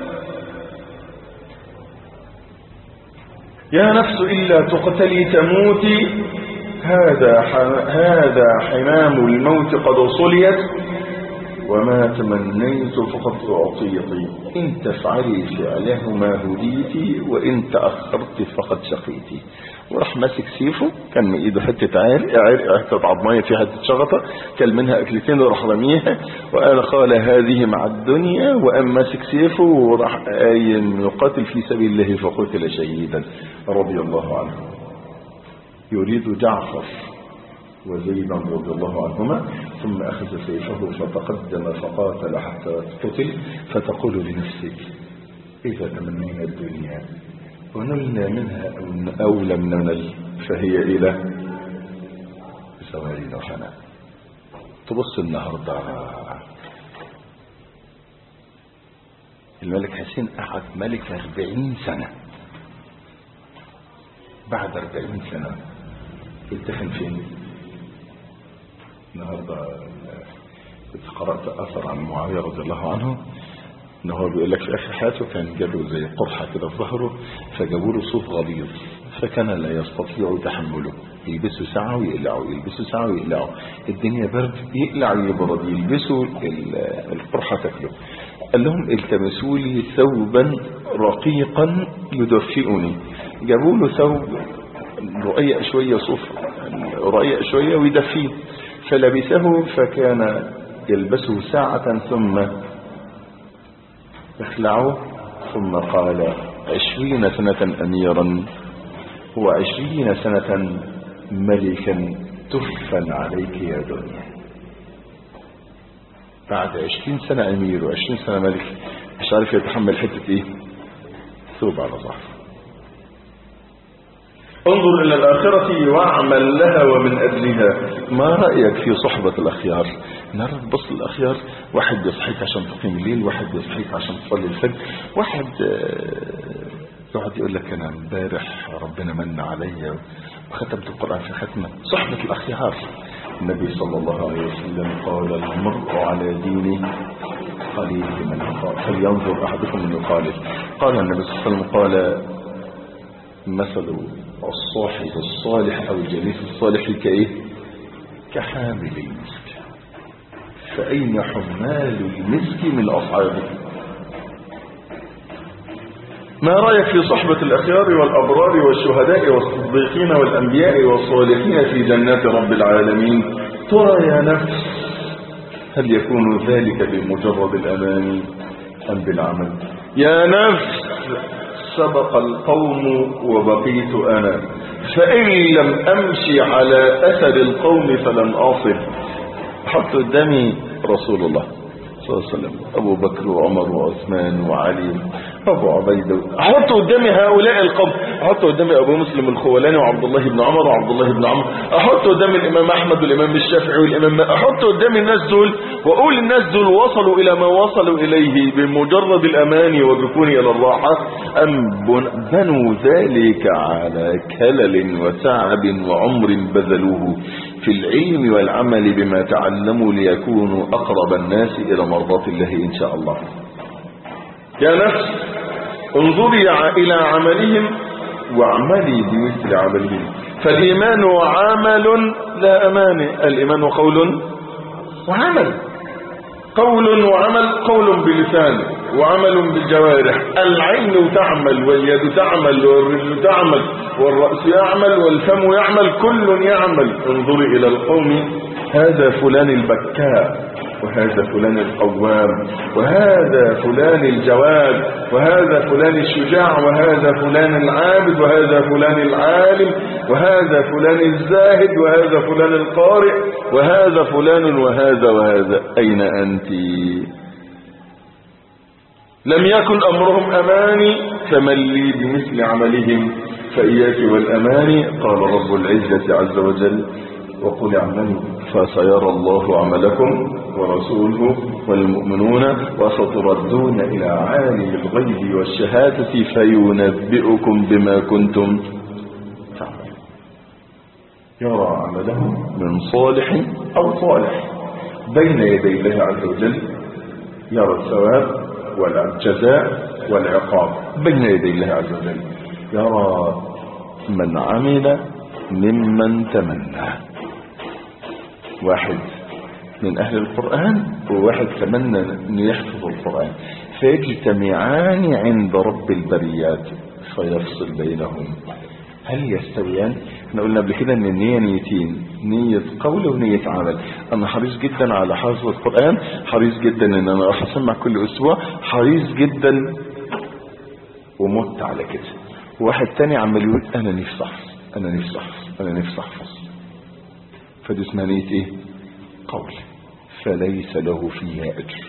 يا نفس إلا تقتلي تموتي، هذا هذا حمام الموت قد صليت، وما تمنيت فقد أعطيت، إن تفعلي فعله ما هديتي، وإن تأخرت فقد شقيتي. وراح ماسك سيفه، كان من ايده حته عرق عرق حته عظميه فيها حته شغطه، كل منها اكلتين وراح رميها وقال قال هذه مع الدنيا، وقام ماسك سيفه وراح قايم يقاتل في سبيل الله فقتل شهيدا رضي الله عنه. يريد جعفر وزيدا رضي الله عنهما، ثم أخذ سيفه فتقدم فقاتل حتى قتل، فتقول لنفسك إذا تمنينا الدنيا ونلنا منها أو لم ننل فهي إلى زوال وفناء. تبص النهاردة الملك حسين قعد ملك أربعين سنة، بعد أربعين سنة التفن فين؟ النهاردة كنت قرأت أثر عن معاوية رضي الله عنه إنه هو بيقول لك في آخر حياته كان جاله زي قرحة كده في ظهره، فجابوا له صوف غليظ فكان لا يستطيع تحمله، يلبسوا ساعة ويقلعوا، يلبسوا ساعة ويقلعوا، الدنيا برد يقلع يبرد، يلبسوا القرحة تاكله. قال لهم التمسوا لي ثوبا رقيقا يدفئني، جابوا له ثوب رقيق شوية صوف رقيق شوية ويدفيه، فلبسه فكان يلبسه ساعة ثم يخلعه، ثم قال عشرين سنة أميرا وعشرين سنة ملكا تفن عليك يا دنيا. بعد عشرين سنة أمير وعشرين سنة ملك مش عارف يتحمل حتة ايه ثوب على ظهره. انظر إلى الآخرة واعمل لها ومن أجلها. ما رأيك في صحبة الأخيار؟ نرى بص الأخيار، واحد يصحيك عشان تقيم الليل، واحد يصحيك عشان تصلي الفجر، واحد يقعد يقول لك أنا امبارح ربنا من علي وختمت القرآن في ختمة. صحبة الأخيار. النبي صلى الله عليه وسلم قال المرء على دين قليل من أخاه فلينظر أحدكم من يخالف. قال النبي صلى الله عليه وسلم قال مثل الصاحب الصالح أو الجليس الصالح كإيه؟ كحامل المسك، فأين حمال المسك من أصحابه؟ ما رأيك في صحبة الأخيار والأبرار والشهداء والصديقين والأنبياء والصالحين في جنات رب العالمين؟ ترى يا نفس هل يكون ذلك بمجرد الأمان أم بالعمل؟ يا نفس سبق القوم وبقيت أنا، فإن لم أمشي على أثر القوم فلن أصل. حط قدامي رسول الله صلى الله عليه وسلم، أبو بكر وعمر وعثمان وعلي أبو عبيدة، أحط قدامي هؤلاء القوم، أحط قدامي أبو مسلم الخولاني وعبد الله بن عمر وعبد الله بن عمرو، أحط قدامي الإمام أحمد والإمام الشافعي والإمام، أحط قدامي الناس دول وأقول الناس دول وصلوا إلى ما وصلوا إليه بمجرد الأمان وبكون إلى الراحة، أم بنوا ذلك على كلل وتعب وعمر بذلوه في العلم والعمل بما تعلموا ليكونوا أقرب الناس إلى مرضاة الله إن شاء الله. يا نفس انظري إلى عملهم واعملي بمثل عملهم. فالإيمان عمل لا أمان، الإيمان قول وعمل، قول وعمل، قول بلسان وعمل بالجوارح. العين تعمل واليد تعمل والرجل تعمل والرأس يعمل والفم يعمل، كل يعمل. انظري إلى القوم، هذا فلان البكاء، وهذا فلان القوام، وهذا فلان الجواد، وهذا فلان الشجاع، وهذا فلان العابد، وهذا فلان العالم، وهذا فلان الزاهد، وهذا فلان القارئ، وهذا فلان، وهذا وهذا. أين أنت؟ لم يكن أمرهم أماني فمن لي بمثل عملهم، فإياك والأماني. قال رب العزة عز وجل وقل اعملوا فسيرى الله عملكم ورسوله والمؤمنون وستردون إلى عالم الغيب والشهادة فينبئكم بما كنتم تعملون. يرى عملهم من صالح أو صالح بين يدي الله عز وجل، يرى الثواب والجزاء والعقاب بين يدي الله عز وجل. يرى من عمل ممن تمنى، واحد من أهل القرآن وواحد تمنى أن يحفظ القرآن، فيجتمعان عند رب البريات فيفصل بينهم. هل يستويان؟ احنا قلنا قبل كده ان النية نيتين، نية قول ونية عمل. انا حريص جدا على حفظ القرآن، حريص جدا ان انا اروح اسمع كل اسبوع، حريص جدا ومت على كده. وواحد تاني عمال يقول انا نفسي احفظ، انا نفسي احفظ، انا نفسي احفظ. فدي اسمها نية ايه؟ قول، فليس له فيها اجر.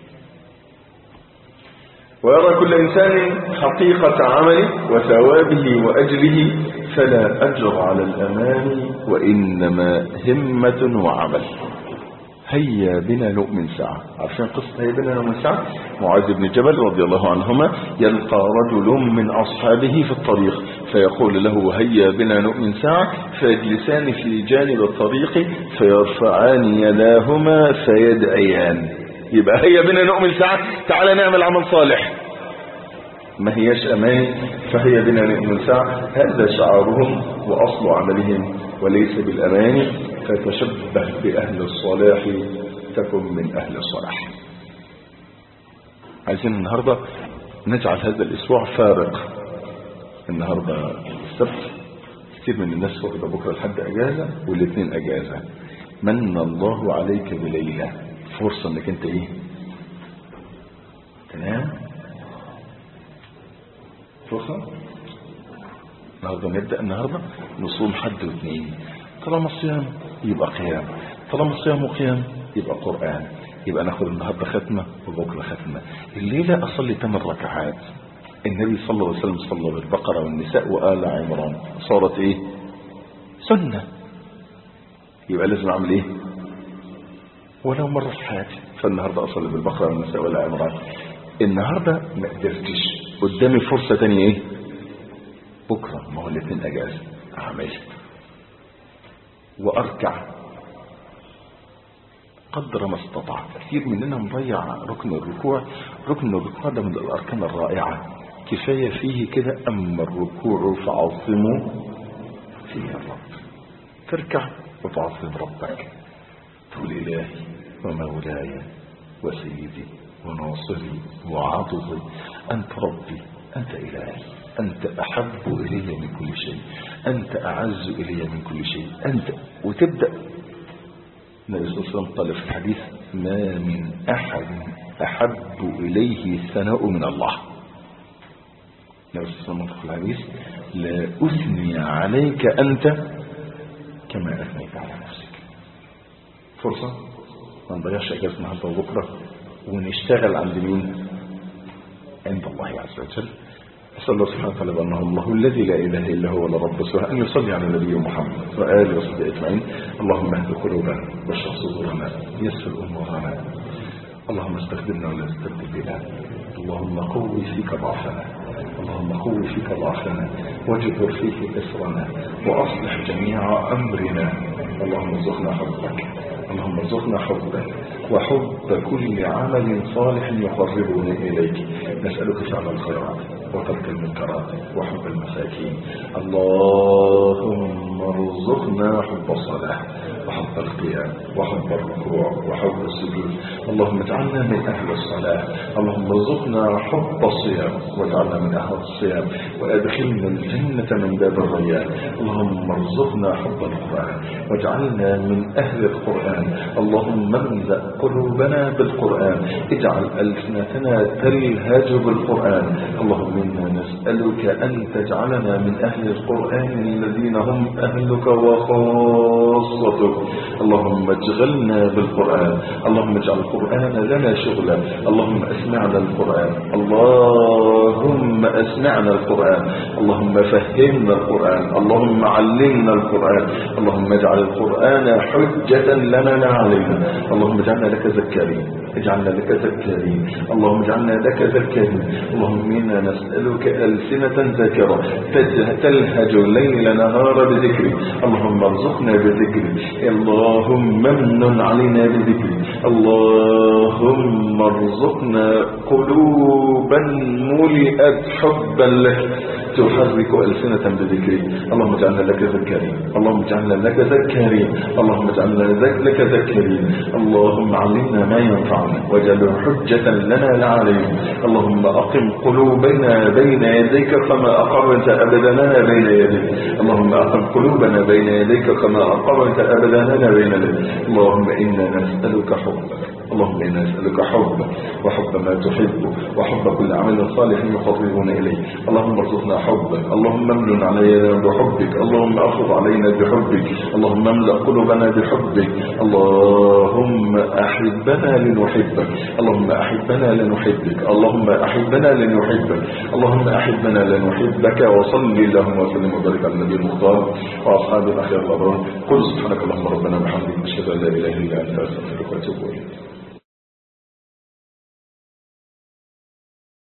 ويرى كل إنسان حقيقة عمله وثوابه وأجره، فلا أجر على الأمان وإنما همة وعمل. هيا بنا نؤمن ساعة. عارفين قصة هيا بنا نؤمن ساعة؟ معاذ بن جبل رضي الله عنهما يلقى رجل من أصحابه في الطريق فيقول له هيا بنا نؤمن ساعة، فيجلسان في جانب الطريق فيرفعان يداهما فيدعيان. يبقى هيا بنا نؤمن ساعة، تعالى نعمل عمل صالح. ما هيش أمان، فهيا بنا نؤمن ساعة. هذا شعارهم وأصل عملهم وليس بالأمان. فتشبه بأهل الصلاح تكن من أهل الصلاح. عايزين النهاردة نجعل هذا الأسبوع فارق. النهاردة السبت، كتير من الناس واخدة بكرة لحد أجازة والاثنين أجازة. من الله عليك بليلة، فرصة انك انت ايه تنام، فرصة. النهاردة نبدأ النهاردة نصوم حد واثنين. طالما الصيام يبقى قيام، طالما الصيام وقيام يبقى قرآن. يبقى ناخد النهاردة ختمة وبكرة ختمة. الليلة أصلي ثمان ركعات. النبي صلى الله عليه وسلم صلى بالبقرة والنساء وآل عمران، صارت ايه سنة. يبقى لازم اعمل ايه ولو مرة في حياتي. فالنهاردة أصلي بالبقرة والنساء وآل عمران. النهاردة ما قدرتش، قدامي فرصة تانية ايه بكرة، ما هو الاثنين اجازة، اعمل واركع قدر ما استطعت. كثير مننا مضيع ركن الركوع. ركن الركوع ده من الاركان الرائعة، كفاية فيه كده. اما الركوع فعظموا فيه الرب، تركع وتعظم ربك، تقول إلهي ومولاي وسيدي وناصري وعضدي، أنت ربي، أنت إلهي، أنت أحب إلي من كل شيء، أنت أعز إلي من كل شيء، أنت. وتبدأ. النبي صلى الله عليه وسلم قال في الحديث ما من أحد أحب إليه الثناء من الله. النبي صلى الله عليه وسلم في الحديث لا أثني عليك أنت كما أثنيت على نفسك. فرصة ما نضيعش اجازة النهارده وبكره، ونشتغل عند مين؟ عند الله عز وجل. أسأل الله سبحانه وتعالى بأنه الله الذي لا إله إلا هو ولا رب سواه أن يصلي على النبي محمد وآله وصحبه أجمعين. اللهم اهد قلوبنا واشرح صدورنا، يسر أمورنا، اللهم استخدمنا ولا تستبدل بنا، اللهم قوي فيك ضعفنا، اللهم قوي فيك ضعفنا، واجبر فيك كسرنا، وأصلح جميع أمرنا، اللهم ارزقنا حبك، اللهم ارزقنا حبك وحب كل عمل صالح يقربنا إليك. نسألك فعل الخيرات وترك المنكرات وحب المساكين. اللهم ارزقنا حب الصلاة وحب القيام وحب الركوع وحب السجود. اللهم اجعلنا من أهل الصلاة. اللهم ارزقنا حب الصيام واجعلنا من أهل الصيام وأدخلنا الجنة من باب الريان. اللهم ارزقنا حب القرآن واجعلنا من أهل القرآن. اللهم املأ قلوبنا بالقرآن، اجعل ألسنتنا تلهج بالقرآن. اللهم إنا نسألك أن تجعلنا من أهل القرآن الذين هم أهلك وخاصتك. اللهم اشغلنا بالقرآن، اللهم اجعل القرآن لنا شغلا. اللهم اسمعنا القرآن، اللهم اسمعنا القرآن، اللهم فهمنا القرآن، اللهم علمنا القرآن. اللهم اجعل القرآن حجة لنا لا علينا. اللهم اجعلنا لك ذكارين، اجعلنا لك ذكارين، اللهم اجعلنا لك ذكارين. اللهم إنا نسألك ألسنة ذاكرة تلهج الليل نهار بذكري. اللهم ارزقنا بذكري. اللهم امن علينا بذكري. اللهم ارزقنا قلوبا ملئت حبا لك تحرك ألسنة بذكري. اللهم اجعلنا لك ذكارين، اللهم اجعلنا لك ذكارين، اللهم اجعلنا لك ذكارين. اللهم علمنا ما ينفعنا واجعله حجة لنا لا علينا. اللهم أقم قلوبنا بين يديك كما أقرت أبداننا بين يديك. اللهم أقم قلوبنا بين يديك كما أقرت أبداننا بين يديك. اللهم إنا نسألك حبك، اللهم إنا نسألك حبك وحب ما تحب وحب كل عمل صالح يقربنا إليه. اللهم ارزقنا حبك، اللهم امن علينا بحبك، اللهم أفض علينا بحبك، اللهم املأ قلوبنا بحبك. اللهم أحبنا لنحبك، اللهم أحبنا لنحبك، اللهم أحبنا لنحبك، اللهم أحبنا لنحبك. وصل اللهم وسلم وبارك على النبي المختار وأصحاب الأخيار الأبرار. قل سبحانك اللهم ربنا وبحمدك، أشهد أن لا إله إلا أنت، أستغفرك وأتوب إليك.